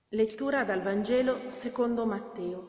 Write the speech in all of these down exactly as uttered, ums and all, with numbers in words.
Lettura dal Vangelo secondo Matteo.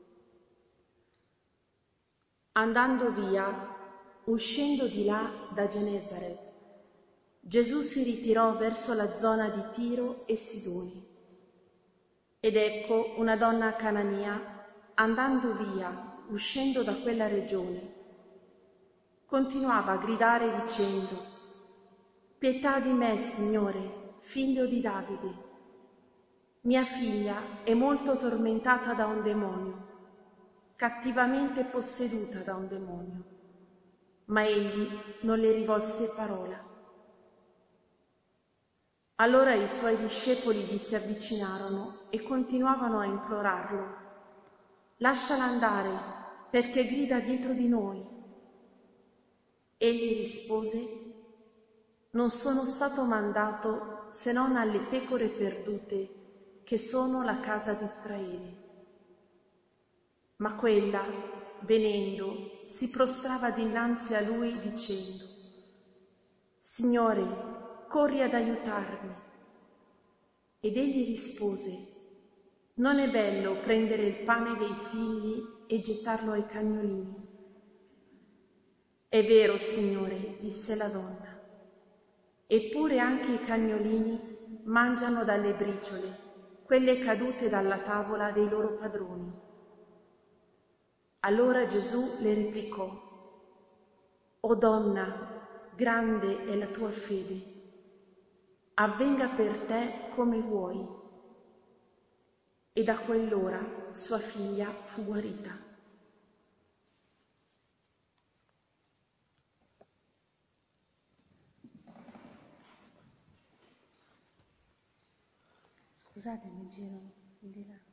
Andando via, uscendo di là da Genesaret, Gesù si ritirò verso la zona di Tiro e Sidoni. Ed ecco una donna cananea, andando via, uscendo da quella regione, continuava a gridare dicendo: «Pietà di me, Signore, figlio di Davide. Mia figlia è molto tormentata da un demonio, cattivamente posseduta da un demonio». Ma egli non le rivolse parola. Allora i suoi discepoli vi si avvicinarono e continuavano a implorarlo: «Lasciala andare, perché grida dietro di noi». Egli rispose: «Non sono stato mandato se non alle pecore perdute che sono la casa di Israele». Ma quella, venendo, si prostrava dinanzi a lui dicendo: «Signore, corri ad aiutarmi». Ed egli rispose: «Non è bello prendere il pane dei figli e gettarlo ai cagnolini». «È vero, Signore», disse la donna, «eppure anche i cagnolini mangiano dalle briciole, quelle cadute dalla tavola dei loro padroni». Allora Gesù le replicò: «O donna, grande è la tua fede, avvenga per te come vuoi». E da quell'ora sua figlia fu guarita. Scusate, mi giro di là.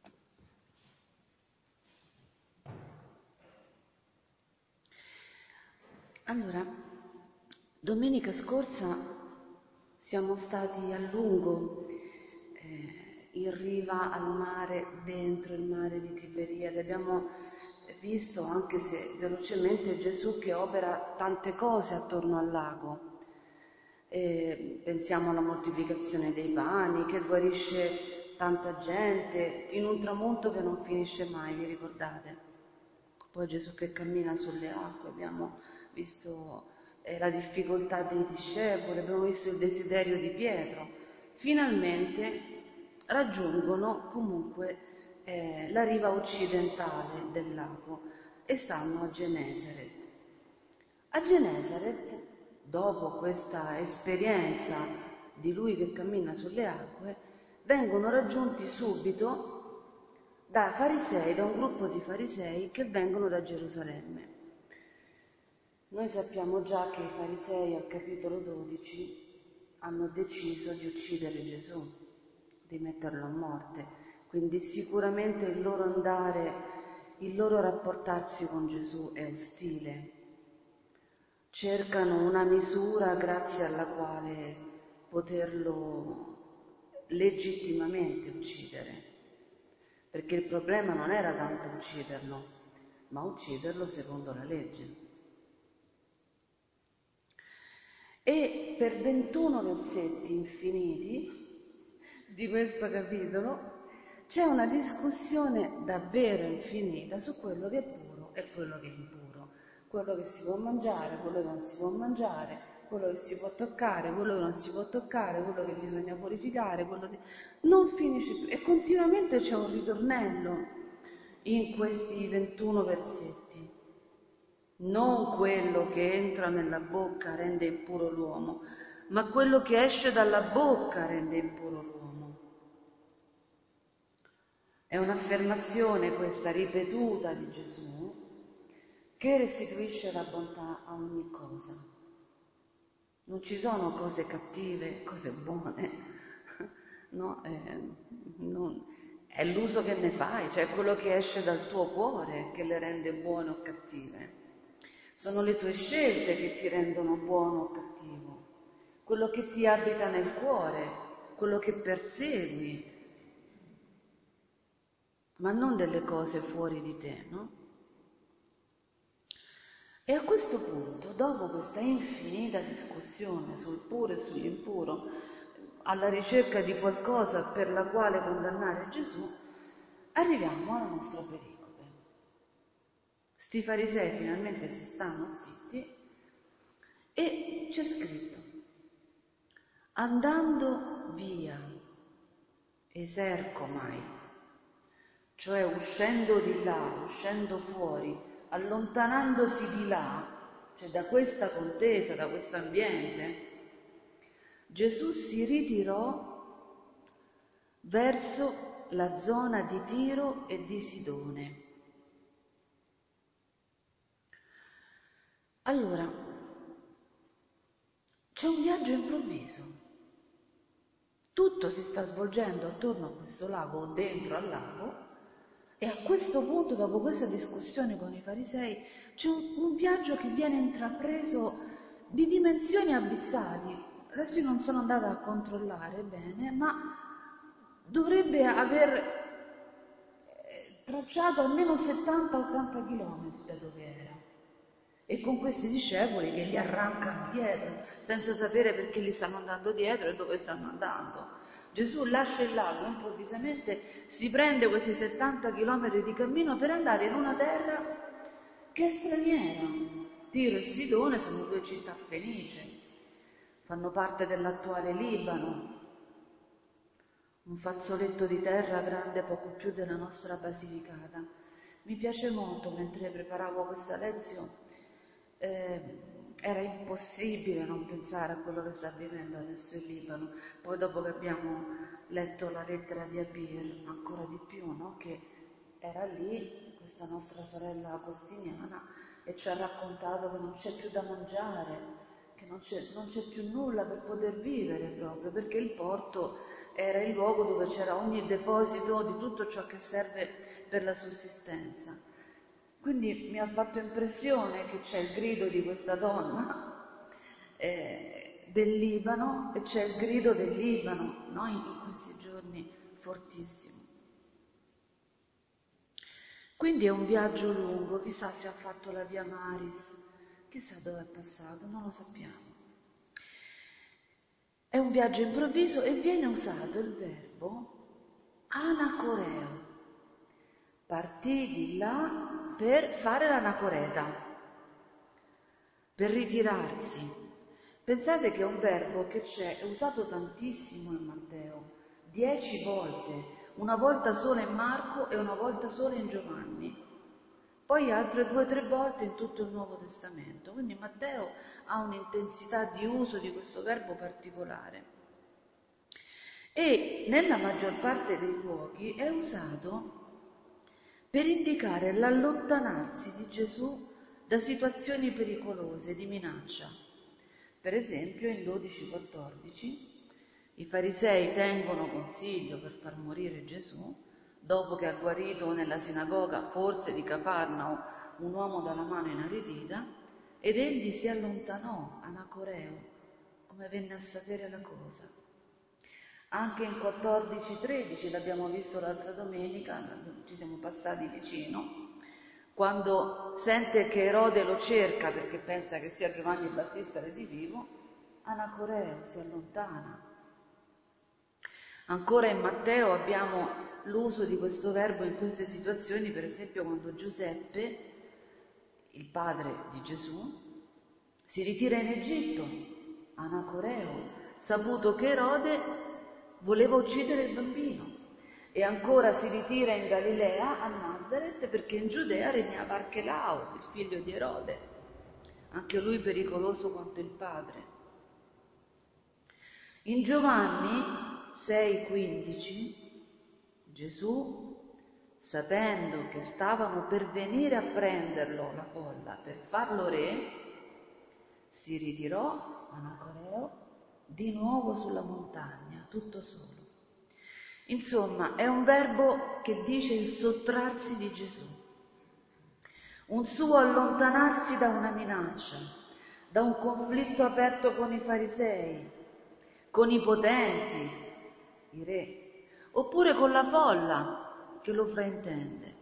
Allora, domenica scorsa siamo stati a lungo eh, in riva al mare, dentro il mare di Tiberiade. Abbiamo visto, anche se velocemente, Gesù che opera tante cose attorno al lago. Eh, pensiamo alla moltiplicazione dei pani, che guarisce tanta gente, in un tramonto che non finisce mai, vi ricordate? Poi Gesù che cammina sulle acque, abbiamo visto eh, la difficoltà dei discepoli, abbiamo visto il desiderio di Pietro. Finalmente raggiungono comunque eh, la riva occidentale del lago e stanno a Genesaret. A Genesaret, dopo questa esperienza di lui che cammina sulle acque, vengono raggiunti subito da farisei, da un gruppo di farisei che vengono da Gerusalemme. Noi sappiamo già che i farisei al capitolo dodici hanno deciso di uccidere Gesù, di metterlo a morte, quindi sicuramente il loro andare, il loro rapportarsi con Gesù è ostile. Cercano una misura grazie alla quale poterlo legittimamente uccidere, perché il problema non era tanto ucciderlo, ma ucciderlo secondo la legge. E per ventuno versetti infiniti di questo capitolo c'è una discussione davvero infinita su quello che è puro e quello che è impuro, quello che si può mangiare, quello che non si può mangiare, quello che si può toccare, quello che non si può toccare, quello che bisogna purificare, quello che non finisce più. E continuamente c'è un ritornello in questi ventuno versetti. Non quello che entra nella bocca rende impuro l'uomo, ma quello che esce dalla bocca rende impuro l'uomo. È un'affermazione questa ripetuta di Gesù che restituisce la bontà a ogni cosa. Non ci sono cose cattive, cose buone, no? Eh, non, è l'uso che ne fai, cioè quello che esce dal tuo cuore che le rende buone o cattive. Sono le tue scelte che ti rendono buono o cattivo, quello che ti abita nel cuore, quello che persegui, ma non delle cose fuori di te, no? E a questo punto, dopo questa infinita discussione sul puro e sull'impuro, alla ricerca di qualcosa per la quale condannare Gesù, arriviamo alla nostra pericope. Sti farisei finalmente si stanno zitti e c'è scritto: andando via, esercomai, cioè uscendo di là, uscendo fuori, allontanandosi di là, cioè da questa contesa, da questo ambiente, Gesù si ritirò verso la zona di Tiro e di Sidone. Allora, c'è un viaggio improvviso. Tutto si sta svolgendo attorno a questo lago o dentro al lago e a questo punto, dopo questa discussione con i farisei, c'è un, un viaggio che viene intrapreso di dimensioni abissali. Adesso io non sono andata a controllare bene, ma dovrebbe aver tracciato almeno settanta ottanta chilometri da dove era. E con questi discepoli che gli arrancano dietro, senza sapere perché gli stanno andando dietro e dove stanno andando. Gesù lascia il lago, improvvisamente si prende questi settanta chilometri di cammino per andare in una terra che è straniera. Tiro e Sidone sono due città fenicie, fanno parte dell'attuale Libano, un fazzoletto di terra grande poco più della nostra Basilicata. Mi piace molto, mentre preparavo questa lezione, eh, era impossibile non pensare a quello che sta vivendo adesso il Libano. Poi dopo che abbiamo letto la lettera di Abir, ancora di più, no? Che era lì, questa nostra sorella agostiniana, e ci ha raccontato che non c'è più da mangiare, che non c'è, non c'è più nulla per poter vivere proprio, perché il porto era il luogo dove c'era ogni deposito di tutto ciò che serve per la sussistenza. Quindi mi ha fatto impressione che c'è il grido di questa donna eh, del Libano e c'è il grido del Libano, no? in, in questi giorni fortissimo. Quindi è un viaggio lungo, chissà se ha fatto la via Maris, chissà dove è passato, non lo sappiamo. È un viaggio improvviso e viene usato il verbo anacoreo. Partì di là per fare l'anacoreta, per ritirarsi. Pensate che è un verbo che c'è, è usato tantissimo in Matteo, dieci volte, una volta sola in Marco e una volta sola in Giovanni, poi altre due o tre volte in tutto il Nuovo Testamento. Quindi Matteo ha un'intensità di uso di questo verbo particolare. E nella maggior parte dei luoghi è usato per indicare l'allontanarsi di Gesù da situazioni pericolose, di minaccia. Per esempio in dodici quattordici i farisei tengono consiglio per far morire Gesù, dopo che ha guarito nella sinagoga, forse di Cafarnao, un uomo dalla mano inaridita, ed egli si allontanò, anacoreo, come venne a sapere la cosa. Anche in quattordici tredici, l'abbiamo visto l'altra domenica, ci siamo passati vicino, quando sente che Erode lo cerca perché pensa che sia Giovanni Battista redivivo, anacoreo, si allontana. Ancora in Matteo abbiamo l'uso di questo verbo in queste situazioni, per esempio quando Giuseppe, il padre di Gesù, si ritira in Egitto, anacoreo, saputo che Erode voleva uccidere il bambino. E ancora si ritira in Galilea, a Nazaret, perché in Giudea regnava Archelao, il figlio di Erode, anche lui pericoloso quanto il padre. In Giovanni sei quindici, Gesù, sapendo che stavano per venire a prenderlo, la folla, per farlo re, si ritirò, anacoreo, di nuovo sulla montagna, tutto solo. Insomma, è un verbo che dice il sottrarsi di Gesù, un suo allontanarsi da una minaccia, da un conflitto aperto con i farisei, con i potenti, i re, oppure con la folla che lo fraintende.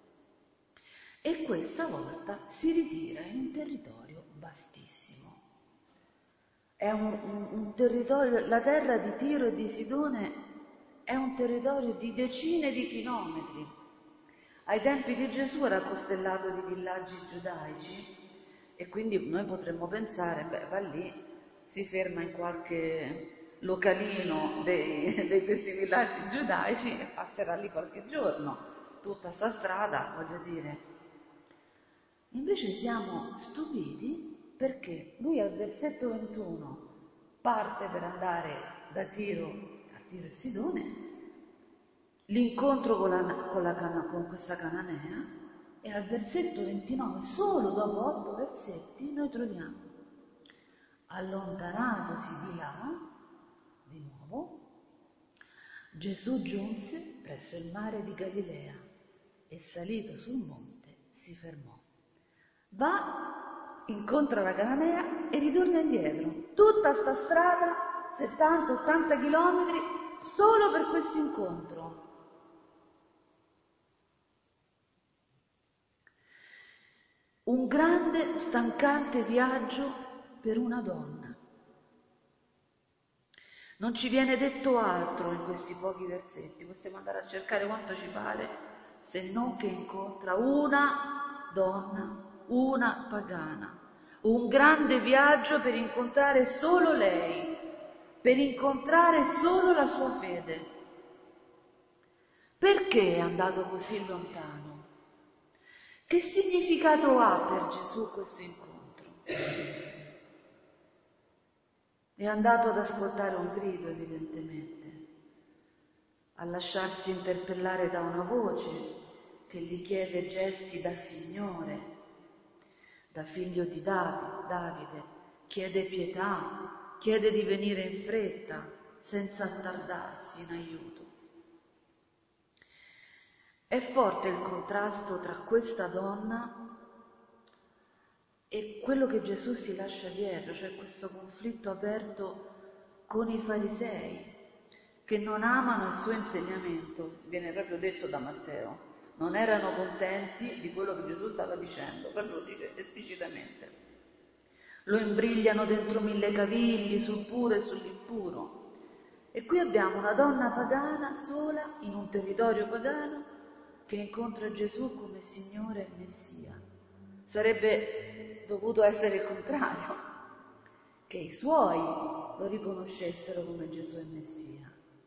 E questa volta si ritira in un territorio vastissimo. è un, un, un territorio, la terra di Tiro e di Sidone è un territorio di decine di chilometri. Ai tempi di Gesù era costellato di villaggi giudaici e quindi noi potremmo pensare, beh, va lì, si ferma in qualche localino dei, di questi villaggi giudaici e passerà lì qualche giorno. Tutta sta strada, voglio dire. Invece siamo stupiti perché lui al versetto ventuno parte per andare da Tiro a Tiro e Sidone, l'incontro con, la, con, la, con questa cananea, e al versetto ventinove, solo dopo otto versetti, noi troviamo: allontanatosi di là, di nuovo, Gesù giunse presso il mare di Galilea e salito sul monte si fermò. Va, incontra la cananea e ritorna indietro. Tutta sta strada, settanta ottanta chilometri, solo per questo incontro. Un grande, stancante viaggio per una donna. Non ci viene detto altro in questi pochi versetti, possiamo andare a cercare quanto ci pare, se non che incontra una donna, una pagana. Un grande viaggio per incontrare solo lei, per incontrare solo la sua fede. Perché è andato così lontano? Che significato ha per Gesù questo incontro? È andato ad ascoltare un grido, evidentemente, a lasciarsi interpellare da una voce che gli chiede gesti da Signore, da figlio di Davide, chiede pietà, chiede di venire in fretta, senza attardarsi in aiuto. È forte il contrasto tra questa donna e quello che Gesù si lascia dietro, cioè questo conflitto aperto con i farisei, che non amano il suo insegnamento, viene proprio detto da Matteo, non erano contenti di quello che Gesù stava dicendo, proprio lo dice esplicitamente. Lo imbrigliano dentro mille cavigli, sul puro e sull'impuro. E qui abbiamo una donna pagana sola in un territorio pagano che incontra Gesù come Signore e Messia. Sarebbe dovuto essere il contrario, che i suoi lo riconoscessero come Gesù e Messia.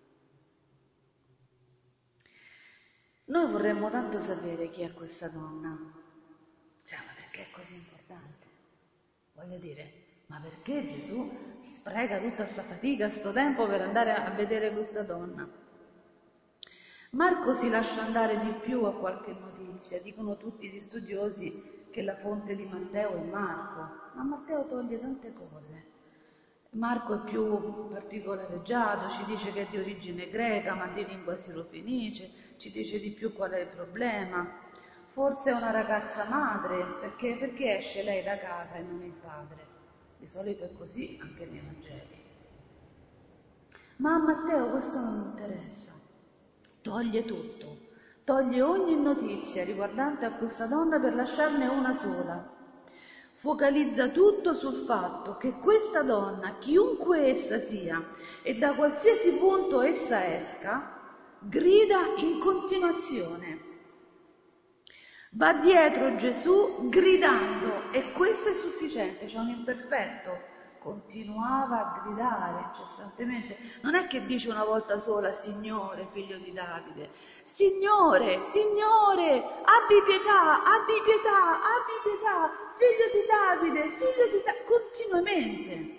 Noi vorremmo tanto sapere chi è questa donna. Cioè, ma perché è così importante? Voglio dire, ma perché Gesù spreca tutta questa fatica, sto tempo per andare a vedere questa donna? Marco si lascia andare di più a qualche notizia, dicono tutti gli studiosi che la fonte di Matteo è Marco, ma Matteo toglie tante cose. Marco è più particolareggiato, ci dice che è di origine greca ma di lingua sirofenice, ci dice di più qual è il problema. Forse è una ragazza madre, perché, perché esce lei da casa e non il padre? Di solito è così anche nei Vangeli. Ma a Matteo questo non interessa. Toglie tutto, toglie ogni notizia riguardante a questa donna per lasciarne una sola. Focalizza tutto sul fatto che questa donna, chiunque essa sia e da qualsiasi punto essa esca, grida in continuazione. Va dietro Gesù gridando e questo è sufficiente, c'è un imperfetto. Continuava a gridare incessantemente. Non è che dice una volta sola, Signore, figlio di Davide. Signore, Signore, abbi pietà, abbi pietà, abbi pietà, figlio di Davide, figlio di Davide, continuamente.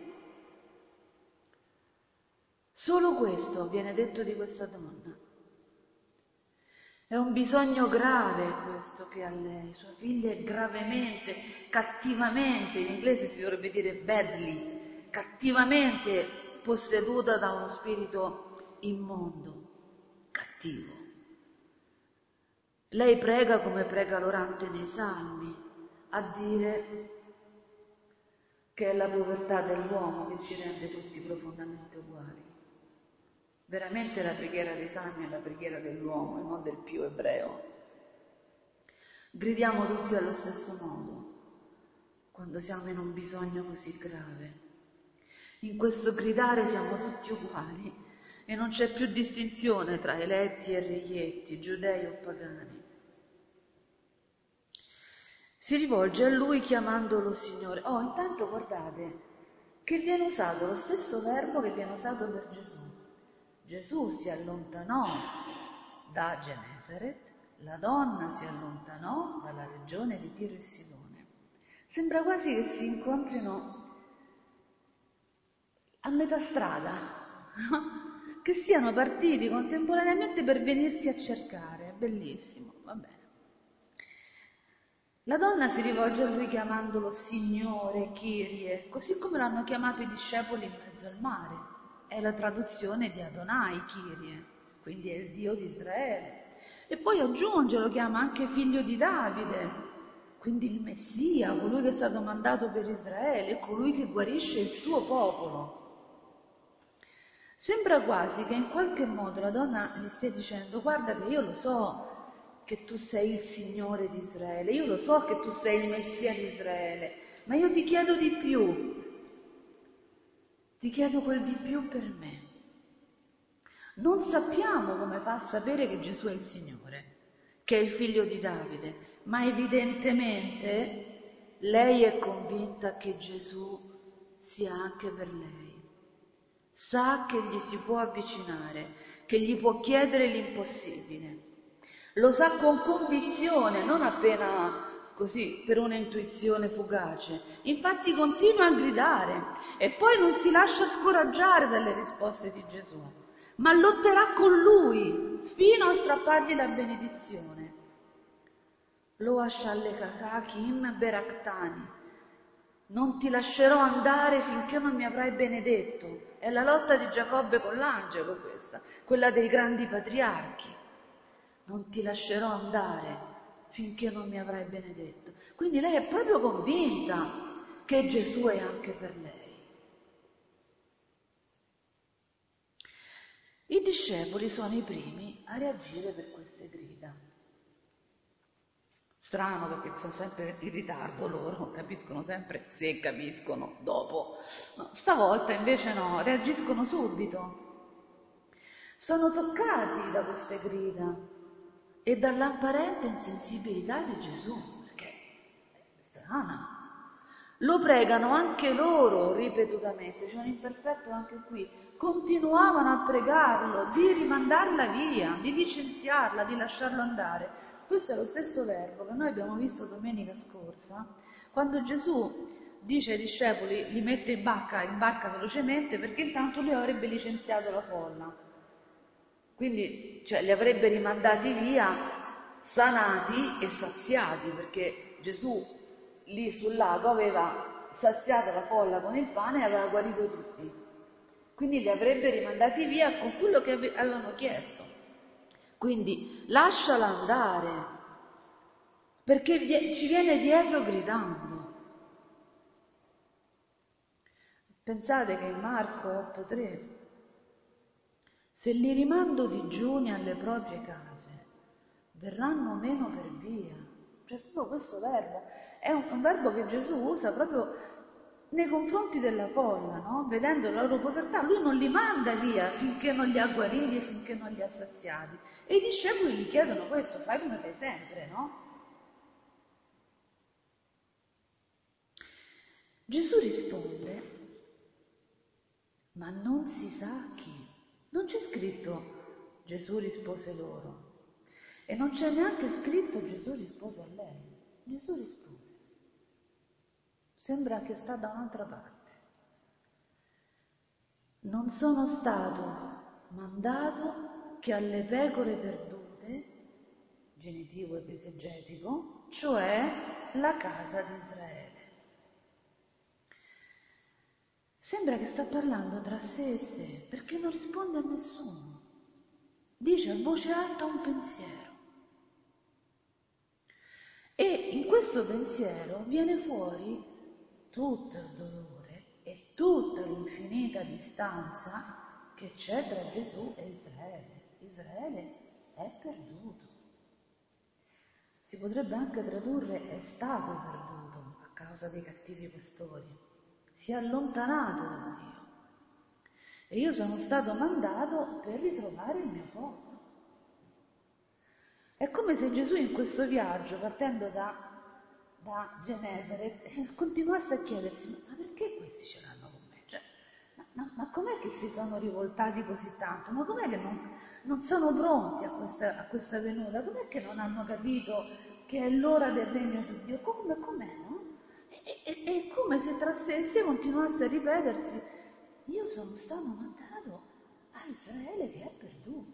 Solo questo viene detto di questa donna. È un bisogno grave questo che ha lei. Sua figlia è gravemente, cattivamente, in inglese si dovrebbe dire badly, cattivamente posseduta da uno spirito immondo, cattivo. Lei prega come prega l'orante nei Salmi, a dire che è la povertà dell'uomo che ci rende tutti profondamente uguali. Veramente la preghiera dei Salmi è la preghiera dell'uomo e non del più ebreo. Gridiamo tutti allo stesso modo quando siamo in un bisogno così grave. In questo gridare siamo tutti uguali e non c'è più distinzione tra eletti e reietti, giudei o pagani. Si rivolge a lui chiamandolo Signore. Oh, intanto guardate che viene usato lo stesso verbo che viene usato per Gesù. Gesù si allontanò da Genesaret, la donna si allontanò dalla regione di Tiro e Sidone. Sembra quasi che si incontrino a metà strada, che siano partiti contemporaneamente per venirsi a cercare. È bellissimo, va bene. La donna si rivolge a lui chiamandolo Signore, Kyrie, così come l'hanno chiamato i discepoli in mezzo al mare. È la traduzione di Adonai, Kyrie, quindi è il Dio di Israele. E poi aggiunge, lo chiama anche figlio di Davide, quindi il Messia, colui che è stato mandato per Israele, colui che guarisce il suo popolo. Sembra quasi che in qualche modo la donna gli stia dicendo: guarda che io lo so che tu sei il Signore di Israele, io lo so che tu sei il Messia di Israele, ma io ti chiedo di più, ti chiedo quel di più per me. Non sappiamo come fa a sapere che Gesù è il Signore, che è il figlio di Davide, ma evidentemente lei è convinta che Gesù sia anche per lei. Sa che gli si può avvicinare, che gli può chiedere l'impossibile. Lo sa con convinzione, non appena così per una intuizione fugace. Infatti continua a gridare e poi non si lascia scoraggiare dalle risposte di Gesù, ma lotterà con lui fino a strappargli la benedizione. Lo ashalle kakachim beraktani. Non ti lascerò andare finché non mi avrai benedetto. È la lotta di Giacobbe con l'angelo questa, quella dei grandi patriarchi. Non ti lascerò andare finché non mi avrai benedetto. Quindi lei è proprio convinta che Gesù è anche per lei. I discepoli sono i primi a reagire per queste grida. Strano, perché sono sempre in ritardo loro, capiscono sempre se capiscono dopo. No, stavolta invece no, reagiscono subito. Sono toccati da queste grida e dall'apparente insensibilità di Gesù, perché è strana. Lo pregano anche loro ripetutamente, c'è un imperfetto anche qui. Continuavano a pregarlo di rimandarla via, di licenziarla, di lasciarlo andare. Questo è lo stesso verbo che noi abbiamo visto domenica scorsa, quando Gesù dice ai discepoli, li mette in barca, in barca velocemente, perché intanto lui avrebbe licenziato la folla. Quindi cioè, li avrebbe rimandati via sanati e saziati, perché Gesù lì sul lago aveva saziato la folla con il pane e aveva guarito tutti. Quindi li avrebbe rimandati via con quello che avevano chiesto. Quindi lasciala andare, perché ci viene dietro gridando. Pensate che in Marco otto tre, se li rimando digiuni alle proprie case, verranno meno per via. Cioè proprio questo verbo, è un, un verbo che Gesù usa proprio nei confronti della folla, no? Vedendo la loro povertà, lui non li manda via finché non li ha guariti e finché non li ha saziati. E i discepoli gli chiedono questo, fai come fai sempre, no? Gesù risponde, ma non si sa chi. Non c'è scritto Gesù rispose loro e non c'è neanche scritto Gesù rispose a lei. Gesù rispose. Sembra che sta da un'altra parte. Non sono stato mandato che alle pecore perdute, genitivo ed esegetico, cioè la casa di Israele. Sembra che sta parlando tra sé e sé, perché non risponde a nessuno. Dice a voce alta un pensiero. E in questo pensiero viene fuori tutto il dolore e tutta l'infinita distanza che c'è tra Gesù e Israele. Israele è perduto. Si potrebbe anche tradurre è stato perduto a causa dei cattivi pastori. Si è allontanato da Dio. e io sono stato mandato per ritrovare il mio popolo. È come se Gesù in questo viaggio, partendo da, da Genesaret, continuasse a chiedersi: ma perché questi ce l'hanno con me? Cioè, ma, ma, ma com'è che si sono rivoltati così tanto? Ma com'è che non, non sono pronti a questa, a questa venuta? Com'è che non hanno capito che è l'ora del regno di Dio? Come, com'è, no? E, e, e come se tra sé e sé continuasse a ripetersi: io sono stato mandato a Israele che è perduto.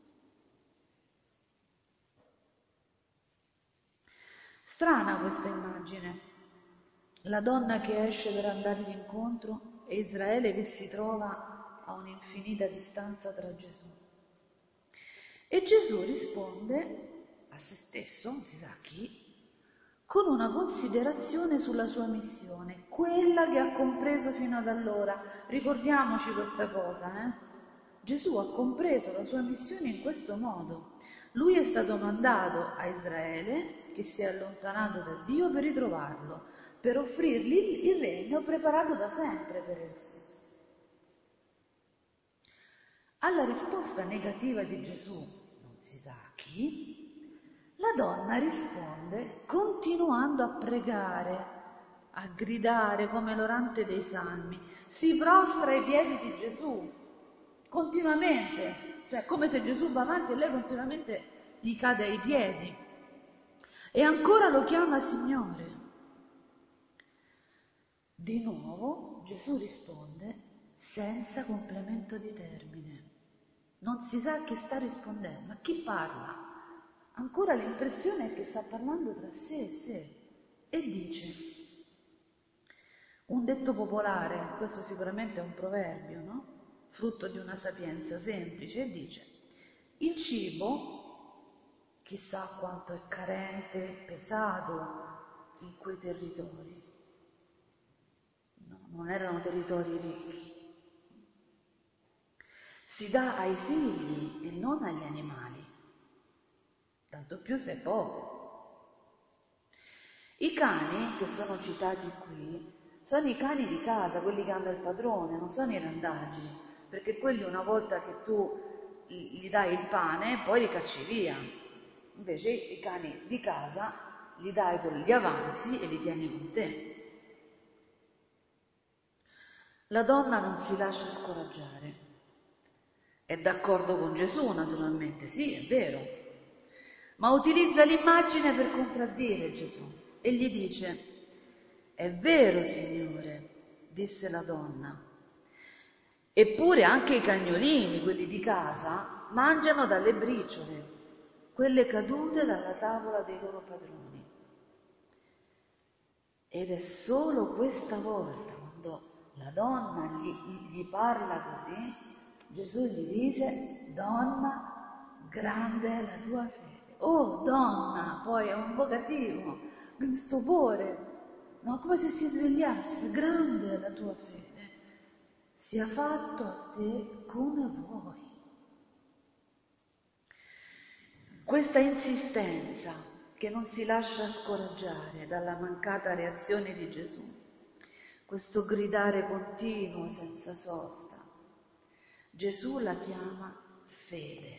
Strana questa immagine, la donna che esce per andargli incontro e Israele che si trova a un'infinita distanza tra Gesù. E Gesù risponde a se stesso, non si sa chi, con una considerazione sulla sua missione, quella che ha compreso fino ad allora. Ricordiamoci questa cosa, eh? Gesù ha compreso la sua missione in questo modo. Lui è stato mandato a Israele, che si è allontanato da Dio, per ritrovarlo, per offrirgli il regno preparato da sempre per esso. Alla risposta negativa di Gesù, non si sa chi, la donna risponde continuando a pregare, a gridare come l'orante dei salmi, si prostra ai piedi di Gesù, continuamente, cioè come se Gesù va avanti e lei continuamente gli cade ai piedi. E ancora lo chiama Signore. Di nuovo Gesù risponde senza complemento di termine. Non si sa chi sta rispondendo, a chi parla. Ancora l'impressione è che sta parlando tra sé e sé. E dice, un detto popolare, questo sicuramente è un proverbio, no? Frutto di una sapienza semplice, e dice: il cibo, chissà quanto è carente, pesato in quei territori. No, non erano territori ricchi. Si dà ai figli e non agli animali, tanto più se è poco. I cani che sono citati qui sono i cani di casa, quelli che hanno il padrone, non sono i randaggi, perché quelli una volta che tu gli dai il pane poi li cacci via. Invece i cani di casa li dai con gli avanzi e li tieni con te. La donna non si lascia scoraggiare. È d'accordo con Gesù, naturalmente, sì, è vero, ma utilizza l'immagine per contraddire Gesù e gli dice: è vero, Signore, disse la donna, eppure anche i cagnolini, quelli di casa, mangiano dalle briciole, quelle cadute dalla tavola dei loro padroni. Ed è solo questa volta, quando la donna gli, gli parla così, Gesù gli dice: donna, grande è la tua fede. Oh, donna, poi è un vocativo, un stupore, no? Come se si svegliasse: grande è la tua fede, sia fatto a te come vuoi. Questa insistenza che non si lascia scoraggiare dalla mancata reazione di Gesù, questo gridare continuo senza sosta, Gesù la chiama fede.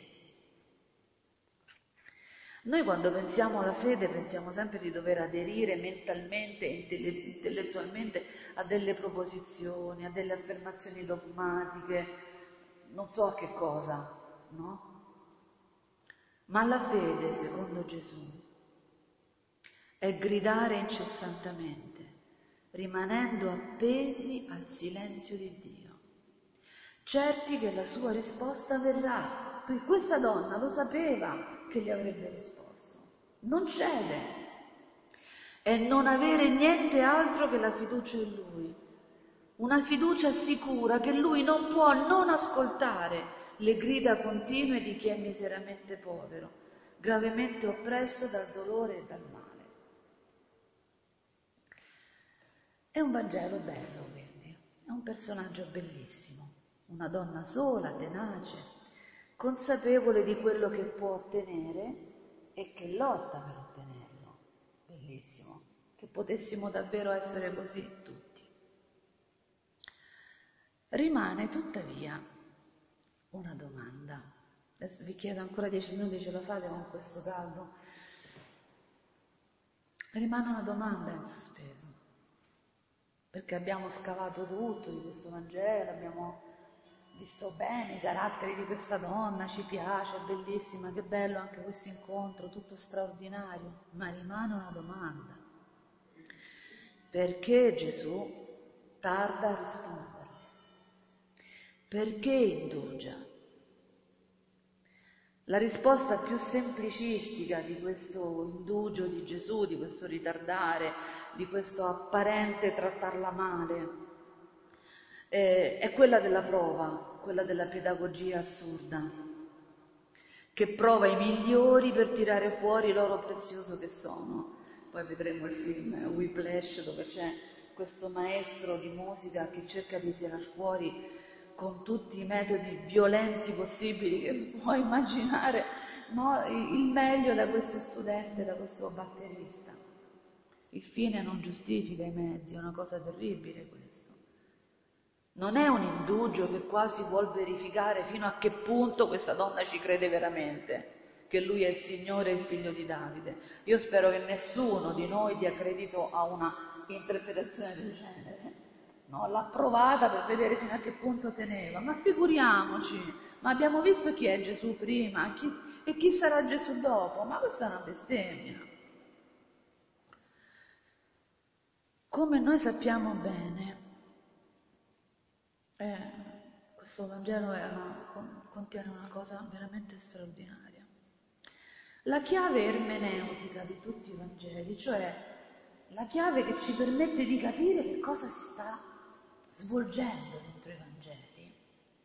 Noi quando pensiamo alla fede pensiamo sempre di dover aderire mentalmente e intellettualmente a delle proposizioni, a delle affermazioni dogmatiche, non so a che cosa, no? Ma la fede, secondo Gesù, è gridare incessantemente, rimanendo appesi al silenzio di Dio, certi che la sua risposta verrà, perché questa donna lo sapeva che gli avrebbe risposto. Non cede, è non avere niente altro che la fiducia in Lui, una fiducia sicura che Lui non può non ascoltare le grida continue di chi è miseramente povero, gravemente oppresso dal dolore e dal male. È un Vangelo bello, quindi, è un personaggio bellissimo, una donna sola, tenace, consapevole di quello che può ottenere e che lotta per ottenerlo. Bellissimo, che potessimo davvero essere così tutti. Rimane tuttavia una domanda. Adesso vi chiedo ancora dieci minuti, ce la fate con questo caldo? Rimane una domanda in sospeso, perché abbiamo scavato tutto di questo Vangelo, abbiamo visto bene i caratteri di questa donna, ci piace, è bellissima, che bello anche questo incontro, tutto straordinario, ma rimane una domanda. Perché Gesù tarda a risponderle? Perché indugia? La risposta più semplicistica di questo indugio di Gesù, di questo ritardare, di questo apparente trattarla male, eh, è quella della prova, quella della pedagogia assurda, che prova i migliori per tirare fuori l'oro prezioso che sono. Poi vedremo il film Whiplash, dove c'è questo maestro di musica che cerca di tirar fuori con tutti i metodi violenti possibili che puoi immaginare, no? Il meglio da questo studente, da questo batterista. Il fine non giustifica i mezzi, è una cosa terribile questo. Non è un indugio che quasi vuol verificare fino a che punto questa donna ci crede veramente, che lui è il Signore e il figlio di Davide. Io spero che nessuno di noi dia credito a una interpretazione del genere. No, l'ha provata per vedere fino a che punto teneva, ma figuriamoci, ma abbiamo visto chi è Gesù prima chi, e chi sarà Gesù dopo, ma questa è una bestemmia. Come noi sappiamo bene, eh, questo Vangelo è una, contiene una cosa veramente straordinaria. La chiave ermeneutica di tutti i Vangeli, cioè la chiave che ci permette di capire che cosa si sta svolgendo dentro i Vangeli,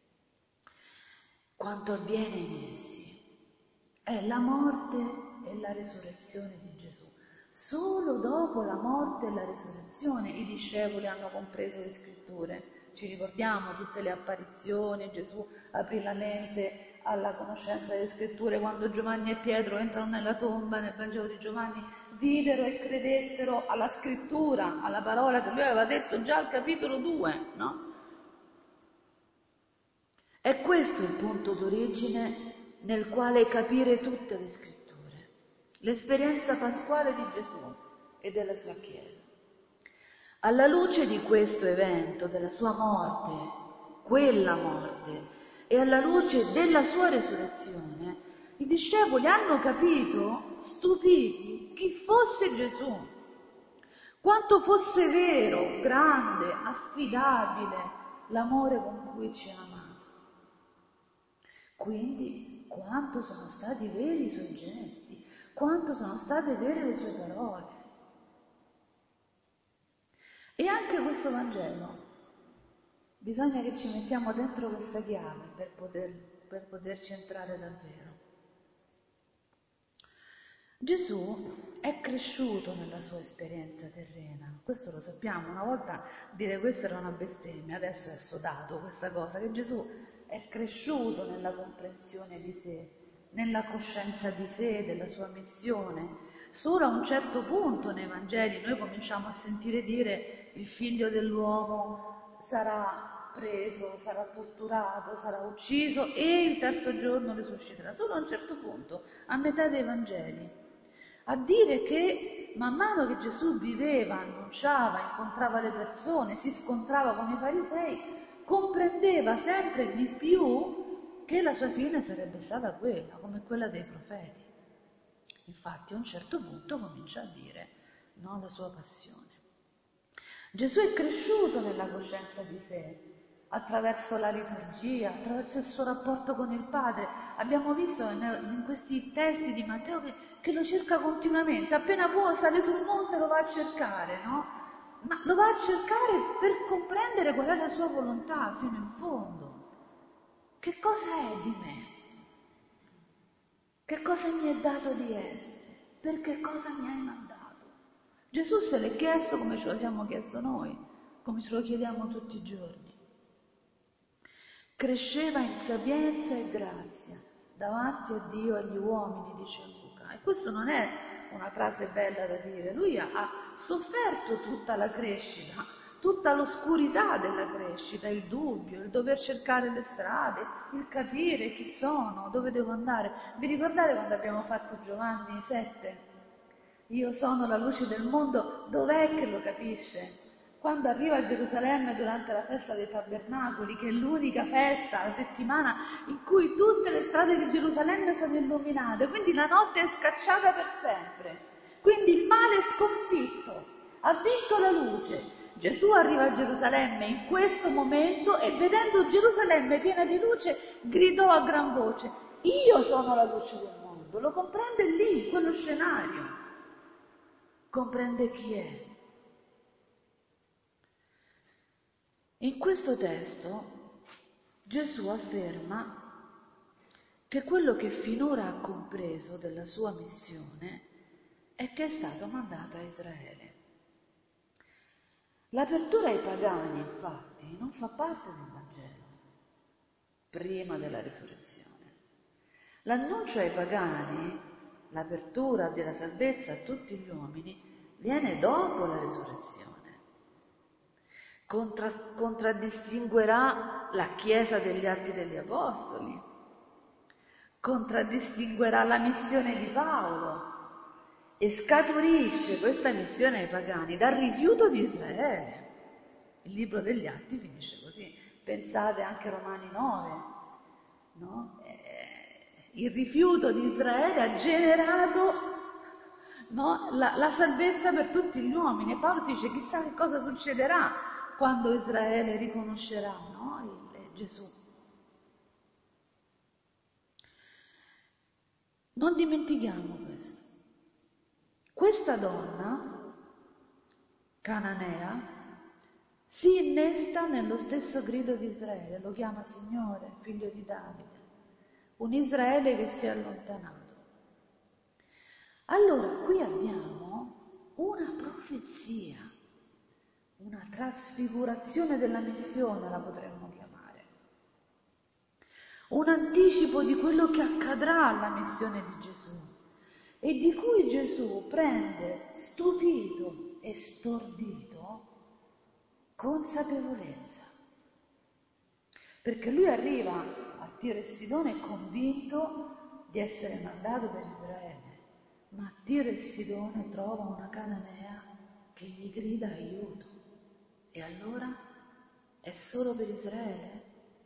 quanto avviene in essi, è la morte e la risurrezione di Gesù. Solo dopo la morte e la risurrezione i discepoli hanno compreso le scritture. Ci ricordiamo tutte le apparizioni, Gesù aprì la mente alla conoscenza delle scritture, quando Giovanni e Pietro entrano nella tomba, nel Vangelo di Giovanni, videro e credettero alla scrittura, alla parola che lui aveva detto già al capitolo due, no? È questo il punto d'origine nel quale capire tutte le scritture, l'esperienza pasquale di Gesù e della sua Chiesa. Alla luce di questo evento, della sua morte, quella morte, e alla luce della sua resurrezione, i discepoli hanno capito, stupiti, chi fosse Gesù, quanto fosse vero, grande, affidabile l'amore con cui ci ha amato. Quindi quanto sono stati veri i suoi gesti, quanto sono state vere le sue parole. E anche questo Vangelo, bisogna che ci mettiamo dentro questa chiave per, poter, per poterci entrare davvero. Gesù è cresciuto nella sua esperienza terrena, questo lo sappiamo, una volta dire questo era una bestemmia, adesso è assodato questa cosa, che Gesù è cresciuto nella comprensione di sé, nella coscienza di sé, della sua missione. Solo a un certo punto nei Vangeli noi cominciamo a sentire dire il figlio dell'uomo sarà preso, sarà torturato, sarà ucciso e il terzo giorno risusciterà. Solo a un certo punto, a metà dei Vangeli. A dire che man mano che Gesù viveva, annunciava, incontrava le persone, si scontrava con i farisei, comprendeva sempre di più che la sua fine sarebbe stata quella, come quella dei profeti. Infatti a un certo punto comincia a dire no la sua passione. Gesù è cresciuto nella coscienza di sé, attraverso la liturgia, attraverso il suo rapporto con il Padre. Abbiamo visto in, in questi testi di Matteo che, che lo cerca continuamente, appena può sale sul monte lo va a cercare, no? Ma lo va a cercare per comprendere qual è la sua volontà fino in fondo. Che cosa è di me? Che cosa mi è dato di essere? Per che cosa mi hai mandato? Gesù se l'è chiesto come ce lo siamo chiesto noi, come ce lo chiediamo tutti i giorni. Cresceva in sapienza e grazia davanti a Dio e agli uomini, dice Luca. E questo non è una frase bella da dire, lui ha, ha sofferto tutta la crescita tutta l'oscurità della crescita, il dubbio, il dover cercare le strade, il capire chi sono, dove devo andare. Vi ricordate quando abbiamo fatto Giovanni sette? Io sono la luce del mondo, dov'è che lo capisce? Quando arriva a Gerusalemme durante la festa dei Tabernacoli, che è l'unica festa, la settimana in cui tutte le strade di Gerusalemme sono illuminate, quindi la notte è scacciata per sempre, quindi il male è sconfitto, ha vinto la luce. Gesù arriva a Gerusalemme in questo momento e vedendo Gerusalemme piena di luce gridò a gran voce: io sono la luce del mondo. Lo comprende lì, in quello scenario, comprende chi è. In questo testo Gesù afferma che quello che finora ha compreso della sua missione è che è stato mandato a Israele. L'apertura ai pagani, infatti, non fa parte del Vangelo, prima della risurrezione. L'annuncio ai pagani, l'apertura della salvezza a tutti gli uomini, viene dopo la risurrezione. Contra, contraddistinguerà la Chiesa degli Atti degli Apostoli, contraddistinguerà la missione di Paolo e scaturisce questa missione ai pagani dal rifiuto di Israele. Il libro degli Atti finisce così. Pensate anche a Romani nove, no? Eh, il rifiuto di Israele ha generato, no, la, la salvezza per tutti gli uomini. E Paolo si dice: chissà che cosa succederà quando Israele riconoscerà, no, il, Gesù. Non dimentichiamo questo. Questa donna cananea si innesta nello stesso grido di Israele, lo chiama Signore, figlio di Davide, un Israele che si è allontanato. Allora qui abbiamo una profezia, una trasfigurazione della missione, la potremmo chiamare, un anticipo di quello che accadrà alla missione di Gesù e di cui Gesù prende stupito e stordito consapevolezza, perché lui arriva a Tiro e Sidone convinto di essere mandato per Israele, ma a Tiro e Sidone trova una cananea che gli grida aiuto. E allora è solo per Israele?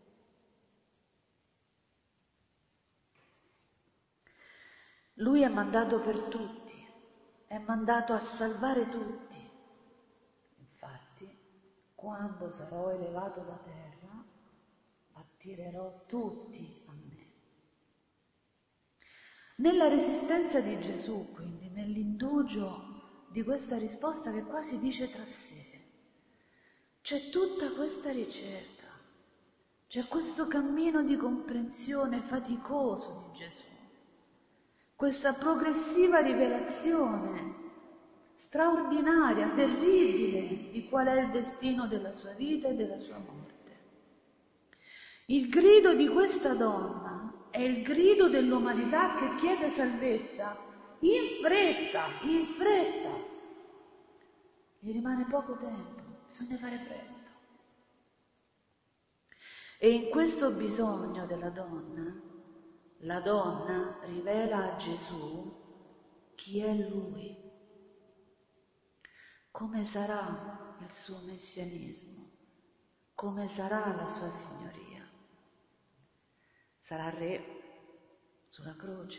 Lui è mandato per tutti, è mandato a salvare tutti. Infatti, quando sarò elevato da terra, attirerò tutti a me. Nella resistenza di Gesù, quindi, nell'indugio di questa risposta che quasi dice tra sé, c'è tutta questa ricerca, c'è questo cammino di comprensione faticoso di Gesù, questa progressiva rivelazione straordinaria, terribile, di qual è il destino della sua vita e della sua morte. Il grido di questa donna è il grido dell'umanità che chiede salvezza in fretta, in fretta. Gli rimane poco tempo, bisogna fare presto. E in questo bisogno della donna, la donna rivela a Gesù chi è Lui, come sarà il suo messianismo, come sarà la sua signoria. Sarà re sulla croce.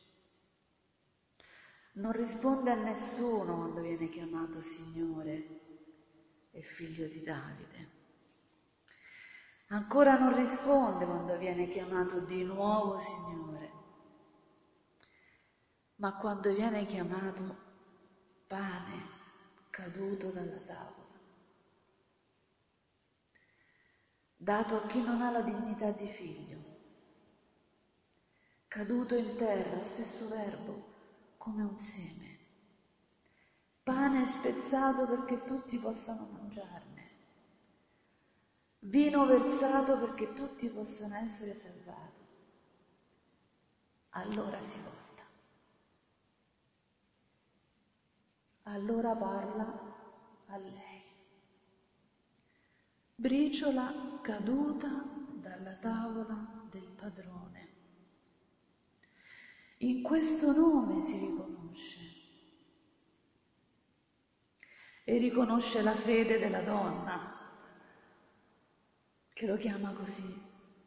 Non risponde a nessuno quando viene chiamato Signore e figlio di Davide. Ancora non risponde quando viene chiamato di nuovo Signore, ma quando viene chiamato pane caduto dalla tavola, dato a chi non ha la dignità di figlio, caduto in terra, stesso verbo, come un seme, pane spezzato perché tutti possano mangiarne, vino versato perché tutti possano essere salvati. Allora si volta, allora parla a lei. briciola caduta dalla tavola del padrone. In questo nome si riconosce e riconosce la fede della donna che lo chiama così.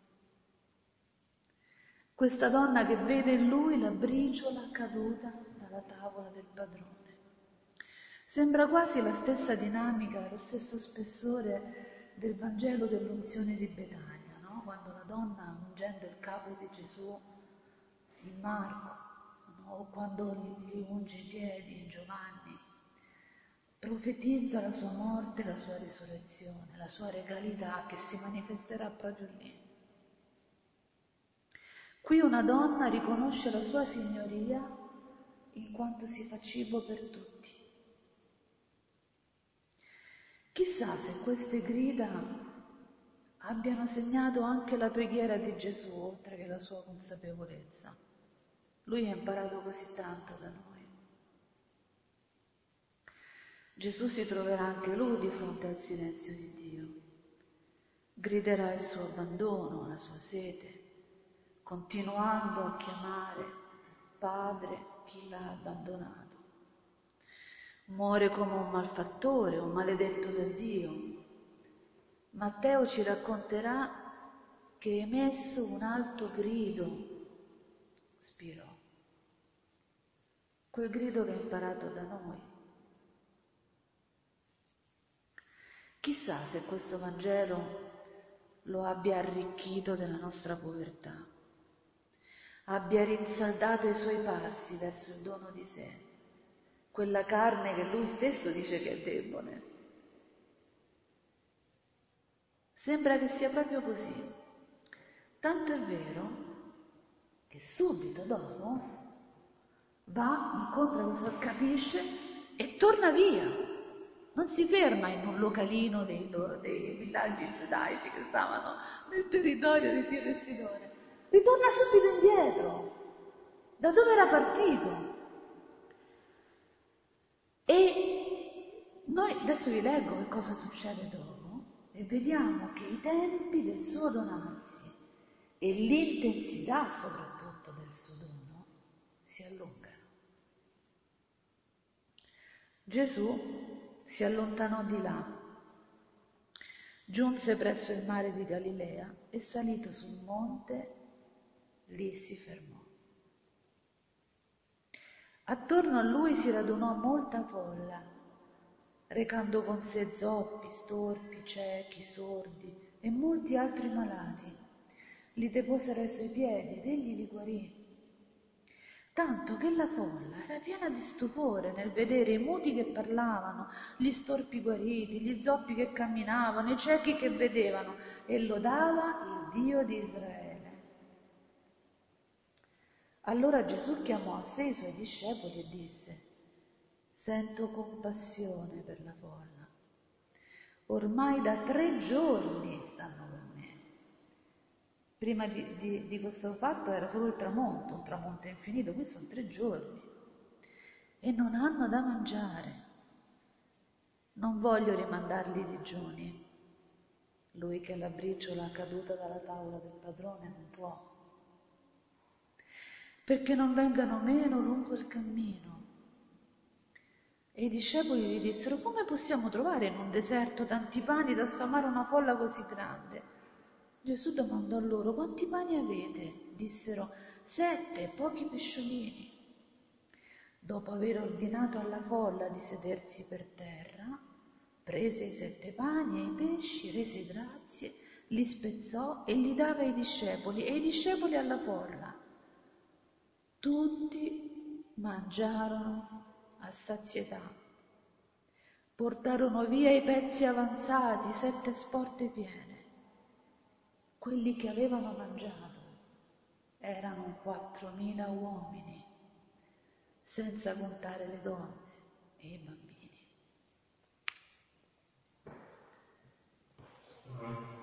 Questa donna che vede in lui la briciola caduta dalla tavola del padrone. Sembra quasi la stessa dinamica, lo stesso spessore del Vangelo dell'unzione di Betania, no? Quando la donna, ungendo il capo di Gesù in Marco, no? O quando gli unge i piedi in Giovanni, profetizza la sua morte, la sua risurrezione, la sua regalità che si manifesterà proprio lì. Qui una donna riconosce la sua signoria in quanto si fa cibo per tutti. Chissà se queste grida abbiano segnato anche la preghiera di Gesù, oltre che la sua consapevolezza. Lui ha imparato così tanto da noi. Gesù si troverà anche lui di fronte al silenzio di Dio. Griderà il suo abbandono, la sua sete, continuando a chiamare Padre chi l'ha abbandonato. Muore come un malfattore, un maledetto da Dio. Matteo ci racconterà che emesso un alto grido, spirò. Quel grido che ha imparato da noi. Chissà se questo Vangelo lo abbia arricchito della nostra povertà, abbia rinsaldato i suoi passi verso il dono di sé, quella carne che lui stesso dice che è debole. Sembra che sia proprio così. Tanto è vero che subito dopo va, incontra questo, capisce e torna via. Non si ferma in un localino dei, dei villaggi giudaici che stavano nel territorio di Tiro e Sidone. Ritorna subito indietro, da dove era partito. E noi adesso vi leggo che cosa succede dopo e vediamo che i tempi del suo donarsi e l'intensità soprattutto del suo dono si allungano. Gesù si allontanò di là, giunse presso il mare di Galilea e salito sul monte, lì si fermò. Attorno a lui si radunò molta folla, recando con sé zoppi, storpi, ciechi, sordi e molti altri malati. Li deposero ai suoi piedi ed egli li guarì. Tanto che la folla era piena di stupore nel vedere i muti che parlavano, gli storpi guariti, gli zoppi che camminavano, i ciechi che vedevano, e lodava il Dio di Israele. Allora Gesù chiamò a sé i suoi discepoli e disse: sento compassione per la folla. Ormai da tre giorni stanno con me. Prima di, di, di questo fatto era solo il tramonto, un tramonto infinito, qui sono tre giorni. E non hanno da mangiare. Non voglio rimandarli digiuni. Lui che la briciola caduta dalla tavola del padrone non può. Perché non vengano meno lungo il cammino. E i discepoli gli dissero: come possiamo trovare in un deserto tanti pani da sfamare una folla così grande? Gesù domandò loro: quanti pani avete? Dissero: sette, pochi pesciolini. Dopo aver ordinato alla folla di sedersi per terra, prese i sette pani e i pesci, rese grazie, li spezzò e li dava ai discepoli e i discepoli alla folla. Tutti mangiarono a sazietà. Portarono via i pezzi avanzati, sette sporte piene. Quelli che avevano mangiato erano quattromila uomini, senza contare le donne e i bambini.